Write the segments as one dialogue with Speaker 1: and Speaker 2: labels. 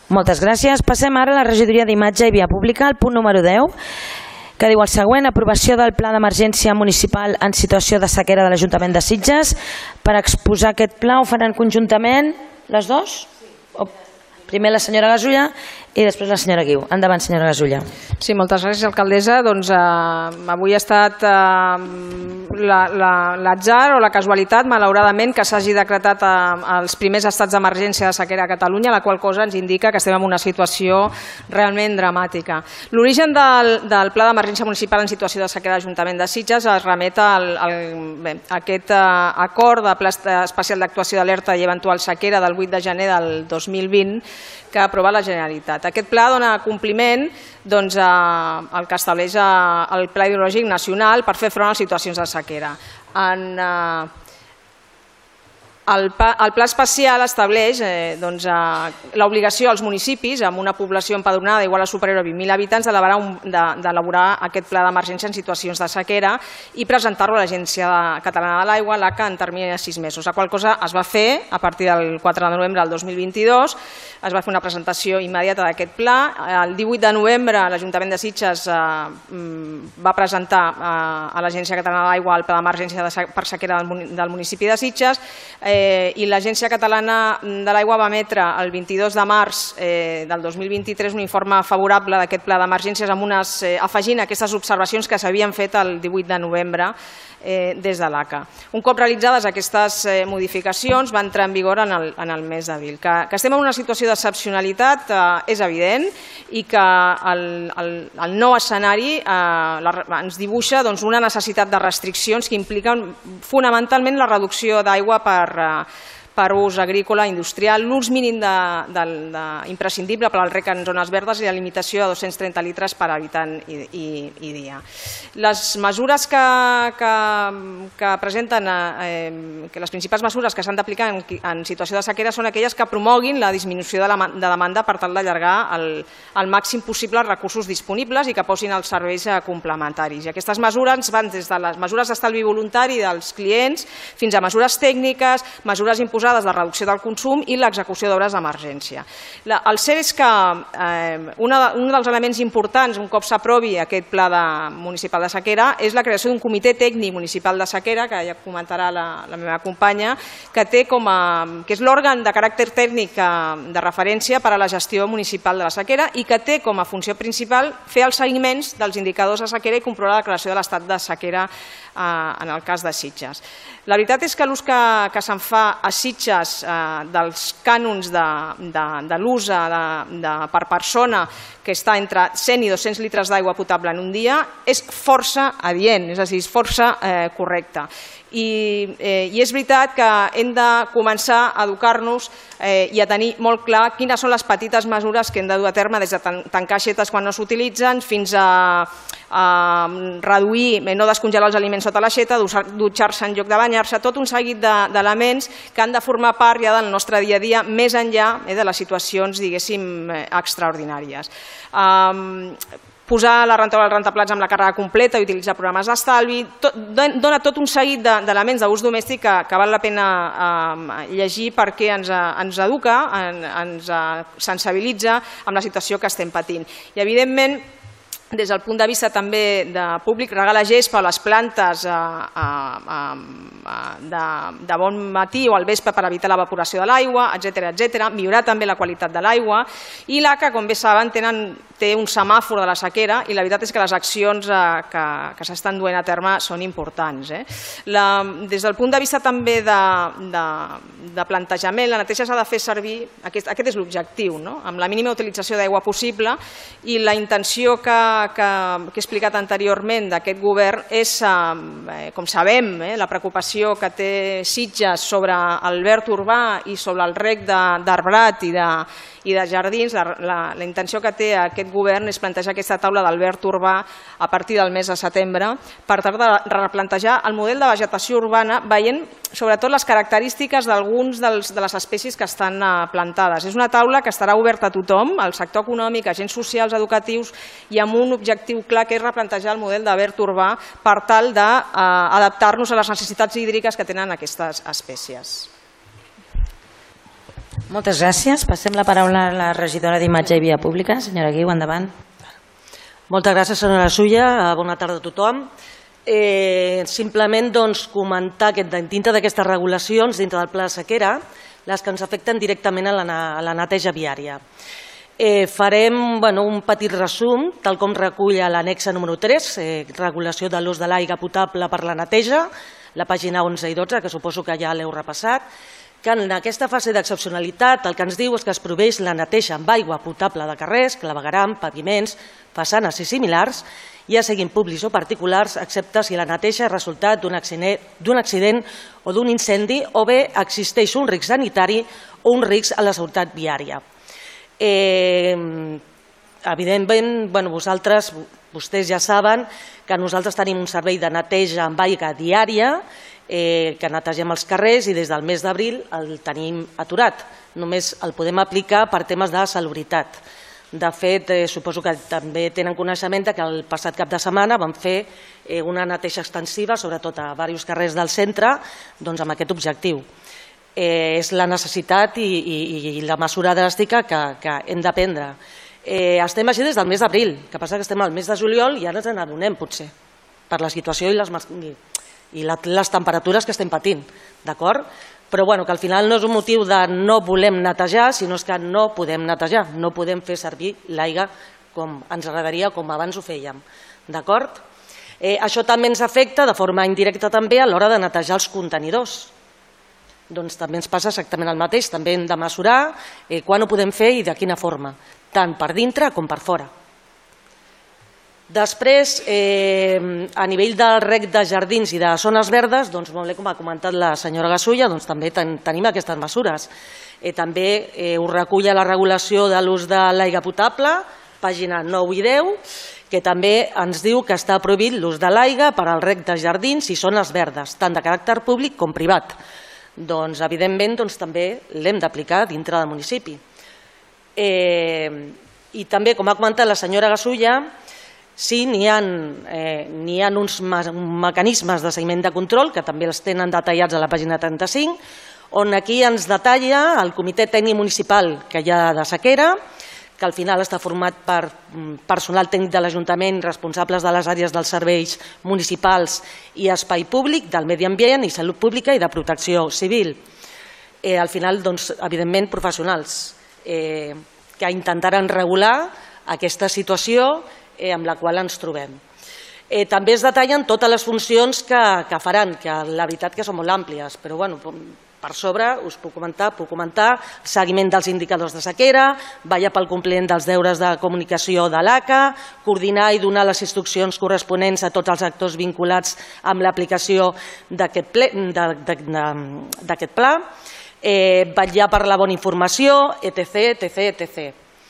Speaker 1: Moltes gràcies. Passem ara a la regidoria d'imatge i via pública, el punt número 10, que diu el següent: aprovació del pla d'emergència municipal en situació de sequera de l'Ajuntament de Sitges. Per exposar aquest pla ho faran conjuntament les dues? Primer la senyora Gasulla i després la senyora Guiu. Endavant, senyora Gasulla.
Speaker 2: Sí, moltes gràcies, alcaldessa. Doncs avui ha estat l'atzar o la casualitat, malauradament, que s'hagi decretat els primers estats d'emergència de sequera a Catalunya, la qual cosa ens indica que estem en una situació realment dramàtica. L'origen del Pla d'Emergència Municipal en situació de sequera de l'Ajuntament de Sitges es remet a aquest acord de Pla Especial d'Actuació d'Alerta i Eventual Sequera del 8 de gener del 2020 que ha aprovat la Generalitat. Aquest pla dona compliment al que estableix el Pla Hidrològic Nacional per fer front a situacions de sequera. El pla especial estableix l'obligació als municipis amb una població empadronada igual o superior a 20.000 habitants d'elaborar aquest pla d'emergència en situacions de sequera i presentar-lo a l'Agència Catalana de l'Aigua, l'ACA, en termini de 6 mesos, la qual cosa es va fer a partir del 4 de novembre del 2022. Es va fer una presentació immediata d'aquest pla. El 18 de novembre l'Ajuntament de Sitges va presentar a l'Agència Catalana de l'Aigua el pla d'emergència per sequera del municipi de Sitges, i l'Agència Catalana de l'Aigua va emetre el 22 de març del 2023 un informe favorable d'aquest pla d'emergències afegint aquestes observacions que s'havien fet el 18 de novembre des de l'ACA. Un cop realitzades aquestes modificacions va entrar en vigor en el mes d'abril. Que estem en una situació d'excepcionalitat és evident i que el nou escenari ens dibuixa una necessitat de restriccions que impliquen fonamentalment la reducció d'aigua per ús agrícola, industrial, l'ús mínim imprescindible per al reg en zones verdes i la limitació a 230 litres per habitant i dia. Les mesures que presenten, les principals mesures que s'han d'aplicar en situació de sequera són aquelles que promoguin la disminució de demanda per tal d'allargar al màxim possible els recursos disponibles i que posin els serveis complementaris. I aquestes mesures van des de les mesures d'estalvi voluntari dels clients fins a mesures tècniques, mesures imposades de reducció del consum i l'execució d'obres d'emergència. El cert és que un dels elements importants, un cop s'aprovi aquest pla municipal de sequera, és la creació d'un comitè tècnic municipal de sequera, que ja comentarà la meva companya, que és l'òrgan de caràcter tècnic de referència per a la gestió municipal de la sequera i que té com a funció principal fer els seguiments dels indicadors de sequera i comprovar la declaració de l'estat de sequera en el cas de Sitges. La veritat és que l'ús que se'n fa a Sitges dels cànons de l'ús per persona, que està entre 100 i 200 litres d'aigua potable en un dia, és força adient, és a dir, és força correcte. I és veritat que hem de començar a educar-nos i a tenir molt clar quines són les petites mesures que hem de dur a terme, des de tancar aixetes quan no s'utilitzen fins a reduir, no descongelar els aliments sota l'aixeta, dutxar-se en lloc de banyar-se, tot un seguit d'elements que han de formar part ja del nostre dia a dia, més enllà de les situacions, diguéssim, extraordinàries. Posar la rentadora dels rentaplats amb la càrrega completa i utilitzar programes d'estalvi, dona tot un seguit d'elements d'ús domèstic que val la pena llegir perquè ens educa, ens sensibilitza amb la situació que estem patint. I evidentment, des del punt de vista també de públic, regar la gespa a les plantes de bon matí o al vespre per evitar l'evaporació de l'aigua, etc. Millorar també la qualitat de l'aigua. I l'ACA, com bé saben, té un semàfor de la sequera i la veritat és que les accions que s'estan duent a terme són importants. Des del punt de vista també de plantejament, la neteja s'ha de fer servir, aquest és l'objectiu, amb la mínima utilització d'aigua possible, i la intenció que he explicat anteriorment d'aquest govern és, com sabem, la preocupació que té Sitges sobre el verd urbà i sobre el reg d'arbrat i de jardins. La intenció que té aquest govern és plantejar aquesta taula del verd urbà a partir del mes de setembre per tal de replantejar el model de vegetació urbana veient sobretot les característiques d'alguns de les espècies que estan plantades. És una taula que estarà oberta a tothom, al sector econòmic, agents socials, educatius, i amb un objectiu clar que és replantejar el model de verd urbà per tal d'adaptar-nos a les necessitats hídriques que tenen aquestes espècies.
Speaker 1: Moltes gràcies. Passem la paraula a la regidora d'Imatge i Via Pública, senyora Guiu, endavant.
Speaker 3: Moltes gràcies, senyora Sulla. Bona tarda a tothom. Simplement comentar que dintre d'aquestes regulacions, dintre del pla de sequera, les que ens afecten directament a la neteja viària. Farem un petit resum, tal com recull l'annexa número 3, regulació de l'ús de l'aigua potable per la neteja, la pàgina 11 i 12, que suposo que ja l'heu repassat, que en aquesta fase d'excepcionalitat el que ens diu és que es proveeix la neteja amb aigua potable de carrers, clavegueram, paviments, façanes i similars, ja siguin públics o particulars, excepte si la neteja és resultat d'un accident o d'un incendi o bé existeix un risc sanitari o un risc a la seguretat viària. Evidentment, vostès ja saben que nosaltres tenim un servei de neteja amb aigua diària, que netegem els carrers i des del mes d'abril el tenim aturat. Només el podem aplicar per temes de salubritat. De fet, suposo que també tenen coneixement que el passat cap de setmana vam fer una neteja extensiva, sobretot a diversos carrers del centre, amb aquest objectiu. És la necessitat i la mesura dràstica que hem de prendre. Estem així des del mes d'abril, el que passa que estem al mes de juliol i ara ens n'adonem, potser, per la situació i les temperatures que estem patint, d'acord? Però que al final no és un motiu de no volem netejar, sinó que no podem netejar, no podem fer servir l'aigua com ens agradaria, com abans ho fèiem, d'acord? Això també ens afecta de forma indirecta també a l'hora de netejar els contenidors. Doncs també ens passa exactament el mateix, també hem de mesurar quan ho podem fer i de quina forma, tant per dintre com per fora. Després, a nivell del reg de jardins i de zones verdes, molt bé, com ha comentat la senyora Gasulla, també tenim aquestes mesures. També ho recull la regulació de l'ús de l'aigua potable, pàgina 9 i 10, que també ens diu que està prohibit l'ús de l'aigua per al reg de jardins i zones verdes, tant de caràcter públic com privat. Doncs, evidentment, també l'hem d'aplicar dintre del municipi. I també, com ha comentat la senyora Gasulla, sí, n'hi ha uns mecanismes de seguiment de control que també els tenen detallats a la pàgina 35, on aquí ens detalla el comitè tècnic municipal que hi ha de sequera, que al final està format per personal tècnic de l'Ajuntament, responsables de les àrees dels serveis municipals i espai públic, del medi ambient i salut pública i de protecció civil. Al final, evidentment, professionals que intentaran regular aquesta situació amb la qual ens trobem. També es detallen totes les funcions que faran, que la veritat que són molt àmplies, però per sobre us puc comentar seguiment dels indicadors de sequera, vetllar pel compliment dels deures de comunicació de l'ACA, coordinar i donar les instruccions corresponents a tots els actors vinculats amb l'aplicació d'aquest pla, vetllar per la bona informació, etc.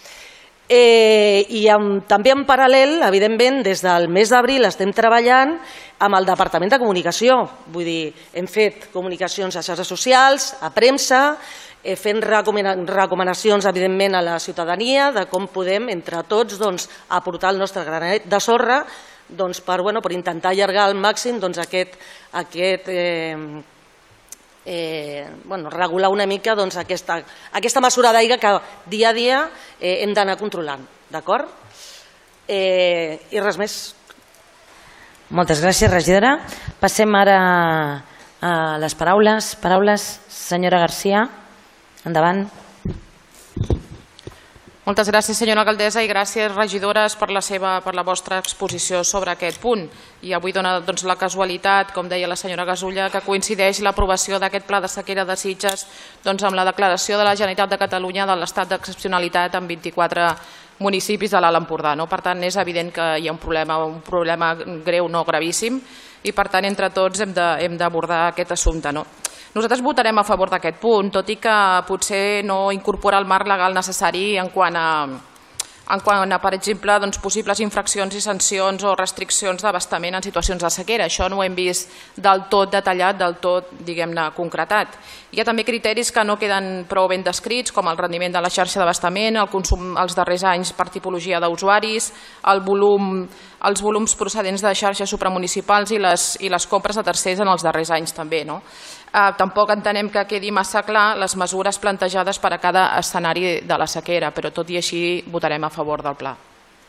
Speaker 3: I també en paral·lel, evidentment, des del mes d'abril estem treballant amb el Departament de Comunicació. Vull dir, hem fet comunicacions a xarxes socials, a premsa, fent recomanacions, evidentment, a la ciutadania de com podem, entre tots, aportar el nostre granet de sorra per intentar allargar al màxim regular una mica aquesta mesura d'aigua que dia a dia hem d'anar controlant, d'acord? I res més.
Speaker 1: Moltes gràcies, regidora. Passem ara a les paraules. Senyora Garcia, endavant.
Speaker 4: Moltes gràcies, senyora alcaldessa, i gràcies, regidores, per la vostra exposició sobre aquest punt. I avui dona la casualitat, com deia la senyora Gasulla, que coincideix l'aprovació d'aquest pla de sequera de Sitges amb la declaració de la Generalitat de Catalunya de l'estat d'excepcionalitat en 24 municipis de l'Alt Empordà. Per tant, és evident que hi ha un problema greu, no gravíssim, i per tant, entre tots hem d'abordar aquest assumpte. Nosaltres votarem a favor d'aquest punt, tot i que potser no incorpora el marc legal necessari en quant a, per exemple, possibles infraccions i sancions o restriccions d'abastament en situacions de sequera. Això no ho hem vist del tot detallat, del tot, diguem-ne, concretat. Hi ha també criteris que no queden prou ben descrits, com el rendiment de la xarxa d'abastament, el consum els darrers anys per tipologia d'usuaris, els volums procedents de xarxes supramunicipals i les compres de tercers en els darrers anys també. Tampoc entenem que quedi massa clar les mesures plantejades per a cada escenari de la sequera, però tot i així votarem a favor del pla.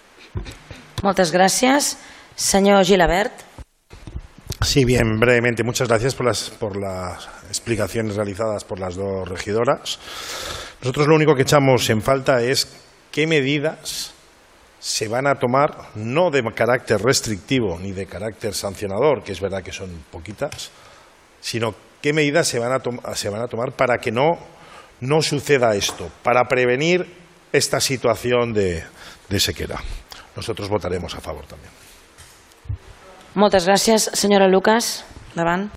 Speaker 1: Moltes gràcies. Senyor Gilabert.
Speaker 5: Sí, bien, brevemente. Muchas gracias por las explicaciones realizadas por las dos regidoras. Nosotros lo único que echamos en falta es qué medidas se van a tomar, no de carácter restrictivo ni de carácter sancionador, que es verdad que son poquitas, sino qué medidas se van a tomar para que no suceda esto, para prevenir esta situación de sequera. Nosotros votaremos a favor también.
Speaker 1: Moltes gràcies. Senyora Lucas, davant.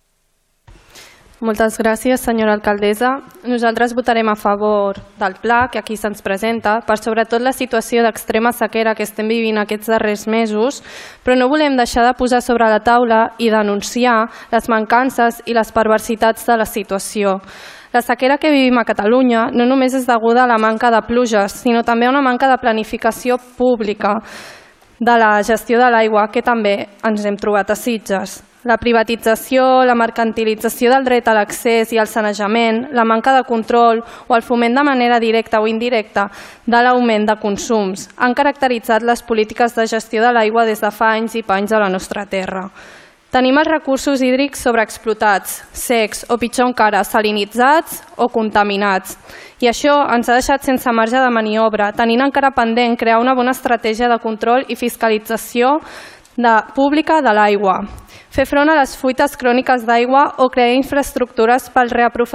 Speaker 6: Moltes gràcies, senyora alcaldessa. Nosaltres votarem a favor del pla que aquí se'ns presenta per sobretot la situació d'extrema sequera que estem vivint aquests darrers mesos, però no volem deixar de posar sobre la taula i denunciar les mancances i les perversitats de la situació. La sequera que vivim a Catalunya no només és deguda a la manca de pluges, sinó també a una manca de planificació pública de la gestió de l'aigua que també ens hem trobat a Sitges. La privatització, la mercantilització del dret a l'accés i al sanejament, la manca de control o el foment de manera directa o indirecta de l'augment de consums han caracteritzat les polítiques de gestió de l'aigua des de fa anys i panys a la nostra terra. Tenim els recursos hídrics sobreexplotats, secs o pitjor encara, salinitzats o contaminats. I això ens ha deixat sense marge de maniobra, tenint encara pendent crear una bona estratègia de control i fiscalització pública de l'aigua, fer front a les fuites cròniques d'aigua o crear infraestructures pel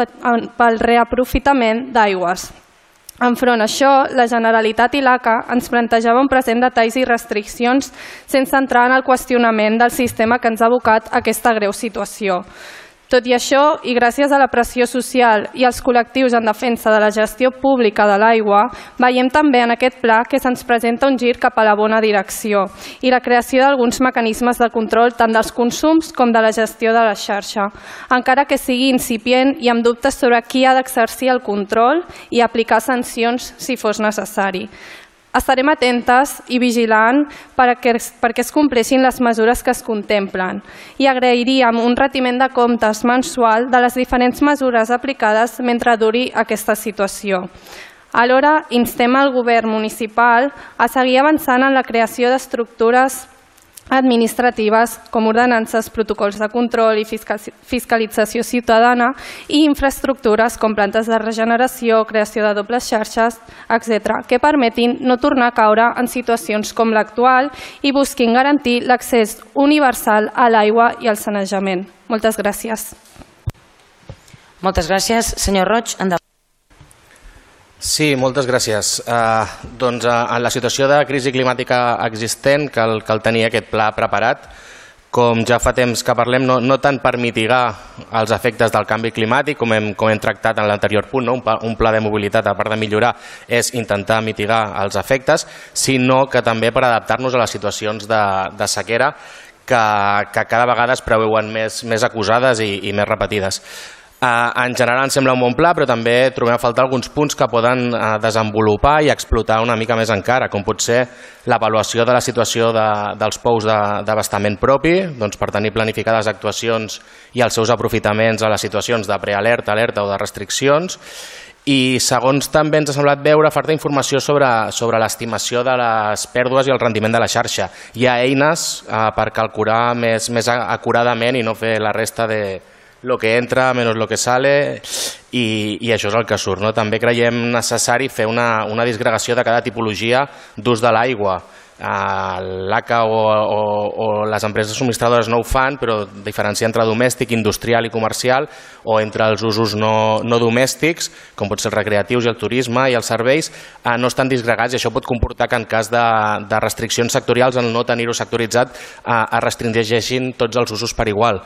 Speaker 6: reaprofitament d'aigües. Enfront a això, la Generalitat i l'ACA ens plantejava un present de talls i restriccions sense entrar en el qüestionament del sistema que ens ha abocat a aquesta greu situació. Tot i això, i gràcies a la pressió social i als col·lectius en defensa de la gestió pública de l'aigua, veiem també en aquest pla que se'ns presenta un gir cap a la bona direcció i la creació d'alguns mecanismes de control tant dels consums com de la gestió de la xarxa, encara que sigui incipient i amb dubtes sobre qui ha d'exercir el control i aplicar sancions si fos necessari. Estarem atentes i vigilant perquè es compleixin les mesures que es contemplen i agrairíem un retiment de comptes mensual de les diferents mesures aplicades mentre duri aquesta situació. Alhora, instem al govern municipal a seguir avançant en la creació d'estructures administratives com ordenances, protocols de control i fiscalització ciutadana i infraestructures com plantes de regeneració, creació de dobles xarxes, etc., que permetin no tornar a caure en situacions com l'actual i busquin garantir l'accés universal a l'aigua i al sanejament. Moltes gràcies.
Speaker 1: Moltes gràcies. Senyor Roig, endavant.
Speaker 7: Sí, moltes gràcies. Doncs en la situació de crisi climàtica existent cal tenir aquest pla preparat. Com ja fa temps que parlem, no tant per mitigar els efectes del canvi climàtic, com hem tractat en l'anterior punt, un pla de mobilitat, a part de millorar, és intentar mitigar els efectes, sinó que també per adaptar-nos a les situacions de sequera que cada vegada es preveuen més acusades i més repetides. En general ens sembla un bon pla, però també trobem a faltar alguns punts que poden desenvolupar i explotar una mica més encara, com pot ser l'avaluació de la situació dels pous d'abastament propi, per tenir planificades actuacions i els seus aprofitaments a les situacions de prealerta, alerta o de restriccions. I segons també ens ha semblat veure, falta informació sobre l'estimació de les pèrdues i el rendiment de la xarxa. Hi ha eines per calcular més acuradament i no fer la resta de lo que entra menos lo que sale i això és el que surt. També creiem necessari fer una disgregació de cada tipologia d'ús de l'aigua. L'ACA o les empreses subministradores no ho fan, però diferenciar entre domèstic, industrial i comercial o entre els usos no domèstics, com pot ser els recreatius i el turisme i els serveis, no estan disgregats i això pot comportar que en cas de restriccions sectorials, en no tenir-ho sectoritzat, es restringeixin tots els usos per igual.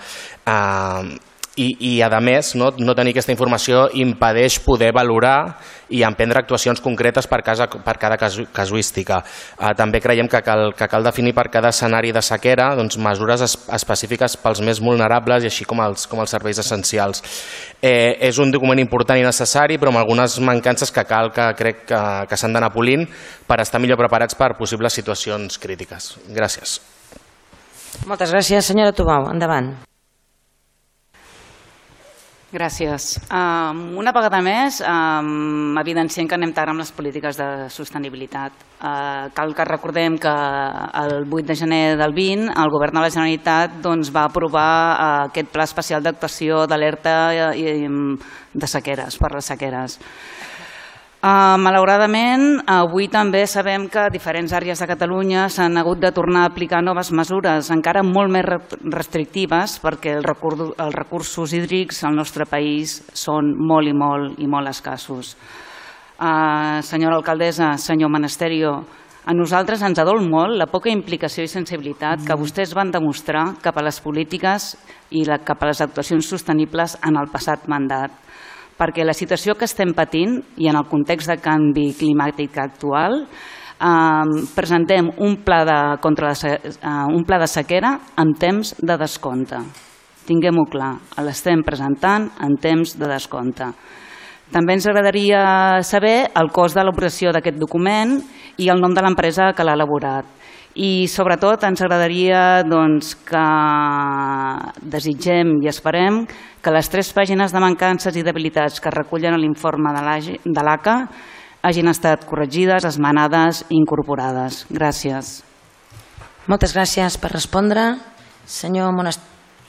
Speaker 7: I a més, no tenir aquesta informació impedeix poder valorar i emprendre actuacions concretes per cada casuística. També creiem que cal definir per cada escenari de sequera mesures específiques pels més vulnerables i així com els serveis essencials. És un document important i necessari, però amb algunes mancances que crec que s'han d'anar polint per estar millor preparats per possibles situacions crítiques. Gràcies.
Speaker 1: Moltes gràcies. Senyora Tubau, endavant.
Speaker 8: Gràcies. Una vegada més, evidenciem que anem tard amb les polítiques de sostenibilitat. Cal que recordem que el 8 de gener del 20 el Govern de la Generalitat va aprovar aquest Pla Especial d'Actuació d'alerta de sequeres, per les sequeres. Malauradament, avui també sabem que diferents àrees de Catalunya s'han hagut de tornar a aplicar noves mesures, encara molt més restrictives, perquè els recursos hídrics al nostre país són molt i molt escassos. Senyora alcaldessa, senyor Monasterio, a nosaltres ens adol molt la poca implicació i sensibilitat que vostès van demostrar cap a les polítiques i cap a les actuacions sostenibles en el passat mandat, perquè la situació que estem patint i en el context de canvi climàtic actual presentem un pla de sequera en temps de descompte. Tinguem-ho clar, l'estem presentant en temps de descompte. També ens agradaria saber el cost de l'elaboració d'aquest document i el nom de l'empresa que l'ha elaborat. I sobretot ens agradaria que desitgem i esperem que les 3 pàgines de mancances i debilitats que recullen l'informe de l'ACA hagin estat corregides, esmenades i incorporades. Gràcies.
Speaker 1: Moltes gràcies per respondre. Senyor Monasterio.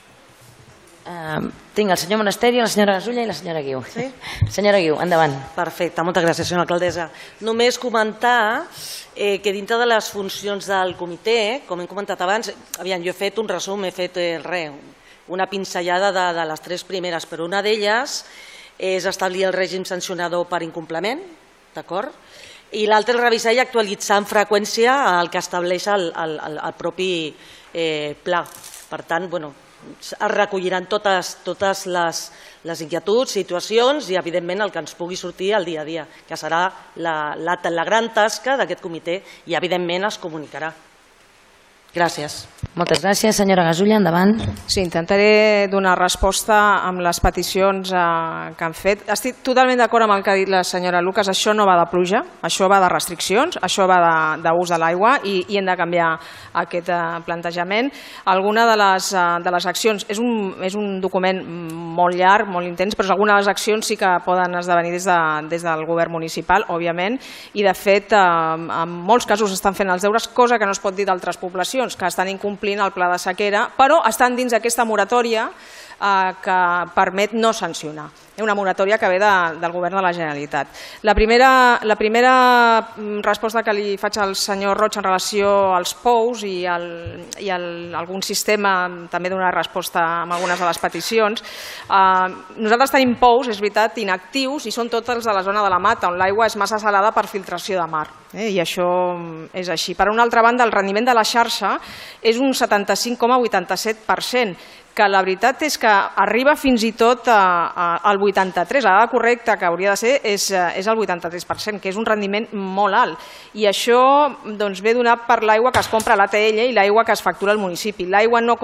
Speaker 1: Tinc el senyor Monasterio, la senyora Gasulla i la senyora Guiu. Senyora Guiu, endavant.
Speaker 3: Perfecte, moltes gràcies, senyora alcaldessa. Només comentar que dintre de les funcions del comitè, com hem comentat abans, jo he fet un resum, he fet una pinzellada de les 3 primeres, però una d'elles és establir el règim sancionador per incompliment, d'acord? I l'altra és revisar i actualitzar amb freqüència el que estableix el propi pla. Per tant, es recolliran totes les inquietuds, situacions i, evidentment, el que ens pugui sortir al dia a dia, que serà la gran tasca d'aquest comitè i, evidentment, es comunicarà. Gràcies.
Speaker 1: Moltes gràcies. Senyora Gasulla, endavant.
Speaker 2: Sí, intentaré donar resposta amb les peticions que han fet. Estic totalment d'acord amb el que ha dit la senyora Lucas. Això no va de pluja, això va de restriccions, això va d'ús de l'aigua i hem de canviar aquest plantejament. Alguna de les accions, és un document molt llarg, molt intens, però alguna de les accions sí que poden esdevenir des del govern municipal, òbviament, i de fet en molts casos estan fent els deures, cosa que no es pot dir d'altres poblacions que estan incomplint el pla de sequera, però estan dins d'aquesta moratòria que permet no sancionar. Una moratòria que ve del govern de la Generalitat. La primera resposta que li faig al senyor Roig en relació als POUs i algun sistema, també donar resposta a algunes de les peticions. Nosaltres tenim POUs, és veritat, inactius, i són tots els de la zona de la Mata, on l'aigua és massa salada per filtració de mar. I això és així. Per una altra banda, el rendiment de la xarxa és un 75,87%, que la veritat és que arriba fins i tot al 83%. La dada correcta que hauria de ser és el 83%, que és un rendiment molt alt. I això ve donat per l'aigua que es compra a l'ATL i l'aigua que es factura al municipi. L'aigua no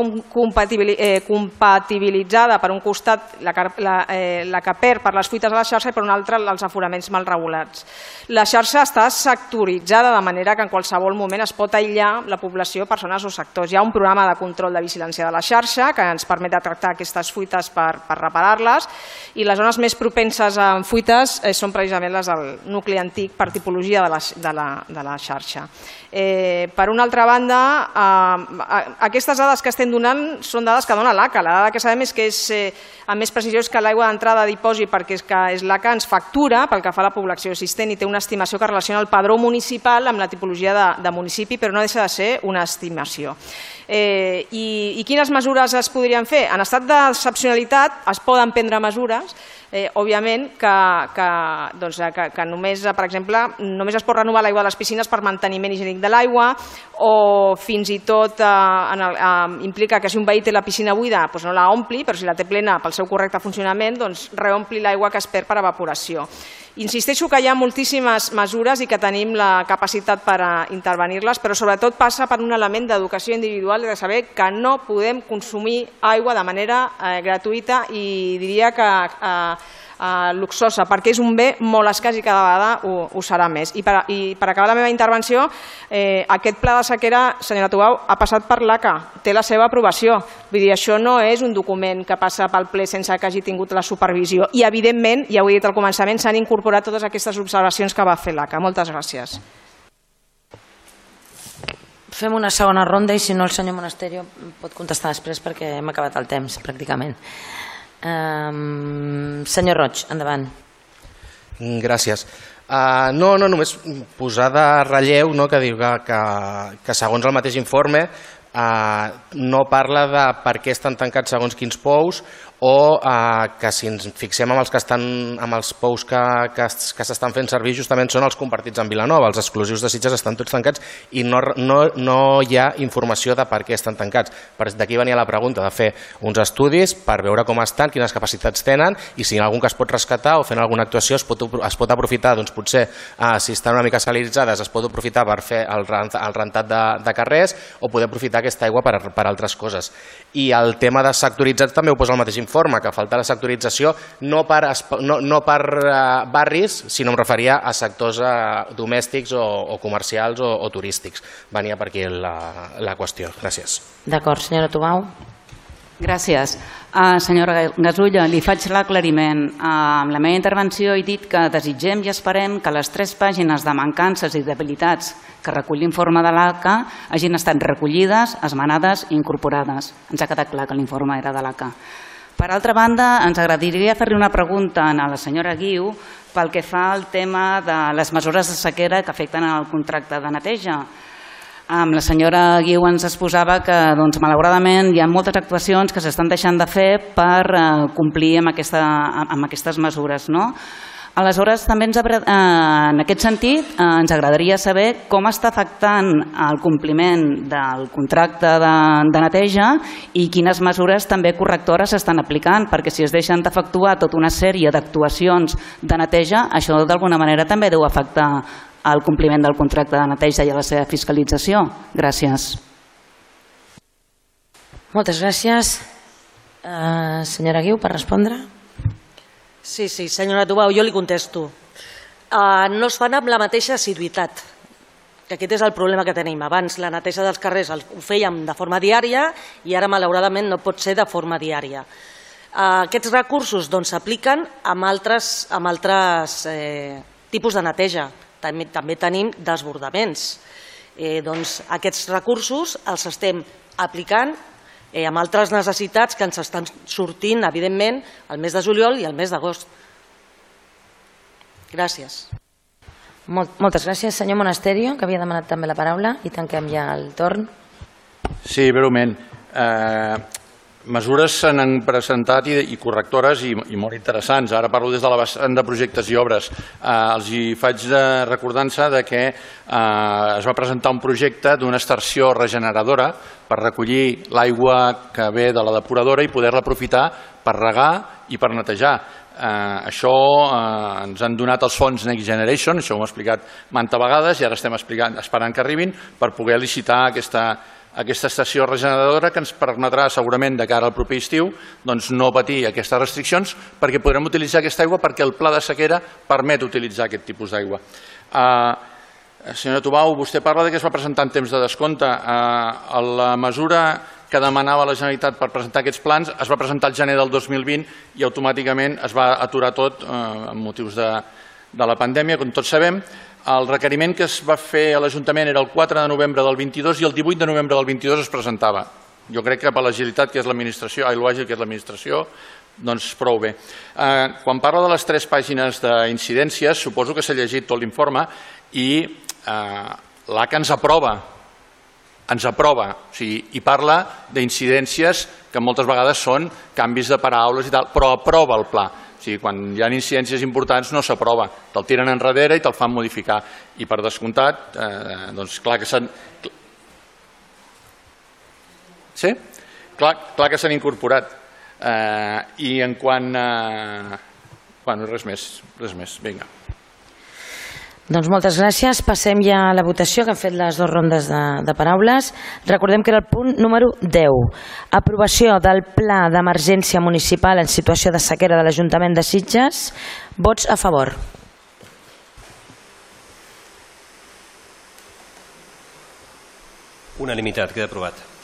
Speaker 2: compatibilitzada, per un costat, la que perd per les fuites a la xarxa i per un altre els aforaments mal regulats. La xarxa està sectoritzada de manera que en qualsevol moment es pot aïllar la població, persones o sectors. Hi ha un programa de control de vigilància de la xarxa que ens permet detectar aquestes fuites per reparar-les, i les zones més propenses a fuites són precisament les del nucli antic per tipologia de la xarxa. Per una altra banda, aquestes dades que estem donant són dades que dona l'ACA. La dada que sabem és que amb més precisió és que l'aigua d'entrada de dipòsit, perquè és l'ACA ens factura pel que fa a la població existent i té una estimació que relaciona el padró municipal amb la tipologia de municipi, però no deixa de ser una estimació. I quines mesures es podrien fer? En estat d'excepcionalitat es poden prendre mesures, òbviament, que només, per exemple, només es pot renovar l'aigua de les piscines per manteniment higiènic de l'aigua, o fins i tot implica que si un veí té la piscina buida no la ompli, però si la té plena pel seu correcte funcionament, reompli l'aigua que es perd per evaporació. Insisteixo que hi ha moltíssimes mesures i que tenim la capacitat per intervenir-les, però sobretot passa per un element d'educació individual, de saber que no podem consumir aigua de manera gratuïta, i diria que luxosa, perquè és un bé molt escàs i cada vegada ho serà més. I per acabar la meva intervenció, aquest pla de sequera, senyora Tubau, ha passat per l'ACA, té la seva aprovació. Vull dir, això no és un document que passa pel ple sense que hagi tingut la supervisió. I, evidentment, ja ho he dit al començament, s'han incorporat totes aquestes observacions que va fer l'ACA. Moltes gràcies.
Speaker 1: Fem una segona ronda i si no el senyor Monasterio pot contestar després perquè hem acabat el temps pràcticament. Senyor Roig, endavant.
Speaker 7: Gràcies. No, només posar de relleu que diu que segons el mateix informe no parla de per què estan tancats segons quins pous o que si ens fixem amb els pous que s'estan fent servir justament són els compartits amb Vilanova, els exclusius de Sitges estan tots tancats i no hi ha informació de per què estan tancats. D'aquí venia la pregunta de fer uns estudis per veure com estan, quines capacitats tenen i si hi ha algun que es pot rescatar o fent alguna actuació es pot aprofitar, doncs potser si estan una mica salinitzades es pot aprofitar per fer el rentat de carrers o poder aprofitar aquesta aigua per altres coses. I el tema de sectoritzats també ho posa el mateix informe, que falta la sectorització no per barris, sinó em referia a sectors domèstics o comercials o turístics. Venia per aquí la qüestió. Gràcies.
Speaker 1: D'acord, senyora Tubau.
Speaker 8: Gràcies. Senyora Gasulla, li faig l'aclariment. En la meva intervenció he dit que desitgem i esperem que les 3 pàgines de mancances i debilitats que recull l'informe de l'ACA hagin estat recollides, esmenades i incorporades. Ens ha quedat clar que l'informe era de l'ACA. Per altra banda, ens agradaria fer-li una pregunta a la senyora Guiu pel que fa al tema de les mesures de sequera que afecten el contracte de neteja. La senyora Guiu ens exposava que, malauradament, hi ha moltes actuacions que s'estan deixant de fer per complir amb aquestes mesures. Aleshores, també en aquest sentit ens agradaria saber com està afectant el compliment del contracte de neteja i quines mesures també correctores s'estan aplicant, perquè si es deixen d'efectuar tota una sèrie d'actuacions de neteja, això d'alguna manera també deu afectar el compliment del contracte de neteja i a la seva fiscalització. Gràcies.
Speaker 1: Moltes gràcies. Senyora Guiu, per respondre.
Speaker 3: Sí, senyora Tubau, jo li contesto. No es fan amb la mateixa assiduïtat, que aquest és el problema que tenim. Abans la neteja dels carrers ho fèiem de forma diària i ara malauradament no pot ser de forma diària. Aquests recursos s'apliquen amb altres tipus de neteja. També tenim desbordaments. Aquests recursos els estem aplicant amb altres necessitats que ens estan sortint, evidentment, el mes de juliol i el mes d'agost. Gràcies.
Speaker 1: Moltes gràcies. Senyor Monasterio, que havia demanat també la paraula, i tanquem ja el torn.
Speaker 9: Sí, breument. Mesures se n'han presentat i correctores i molt interessants. Ara parlo des de la vessant de projectes i obres. Els hi faig recordant-se que es va presentar un projecte d'una estació regeneradora per recollir l'aigua que ve de la depuradora i poder-la aprofitar per regar i per netejar. Això ens han donat els fons Next Generation, això ho hem explicat manta vegades i ara estem esperant que arribin per poder licitar aquesta estació regeneradora que ens permetrà segurament de cara al proper estiu no patir aquestes restriccions perquè podrem utilitzar aquesta aigua perquè el pla de sequera permet utilitzar aquest tipus d'aigua. Senyora Tubau, vostè parla que es va presentar en temps de descompte. La mesura que demanava la Generalitat per presentar aquests plans es va presentar al gener del 2020 i automàticament es va aturar tot amb motius de la pandèmia, com tots sabem. El requeriment que es va fer a l'Ajuntament era el 4 de novembre del 22 i el 18 de novembre del 22 es presentava. Jo crec que per l'agilitat que és l'administració, l'àgil que és l'administració, doncs prou bé. Quan parla de les 3 pàgines d'incidències, suposo que s'ha llegit tot l'informe i l'ACA ens aprova, i parla d'incidències que moltes vegades són canvis de paraules i tal, però aprova el pla. Quan hi ha incidències importants no s'aprova, te'l tiren enrere i te'l fan modificar. I per descomptat, doncs clar que s'han... Sí? Clar que s'han incorporat. I en quant a... Bueno, res més, vinga.
Speaker 1: Doncs moltes gràcies. Passem ja a la votació, que han fet les dues rondes de paraules. Recordem que era el punt número 10. Aprovació del Pla d'Emergència Municipal en situació de sequera de l'Ajuntament de Sitges. Vots a favor.
Speaker 10: Unanimitat, queda aprovat.